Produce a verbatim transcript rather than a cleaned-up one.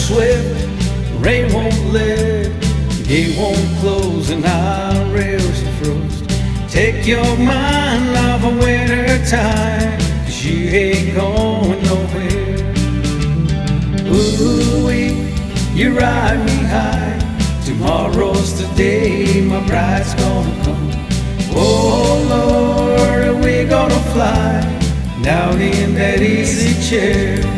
swift, rain won't lift, gate won't close, and our rails are froze. Take your mind off of winter time, 'cause you ain't going nowhere. Ooh-wee, you ride me high. Tomorrow's the day my bride's gonna come. Oh Lord, are we gonna fly down in that easy chair?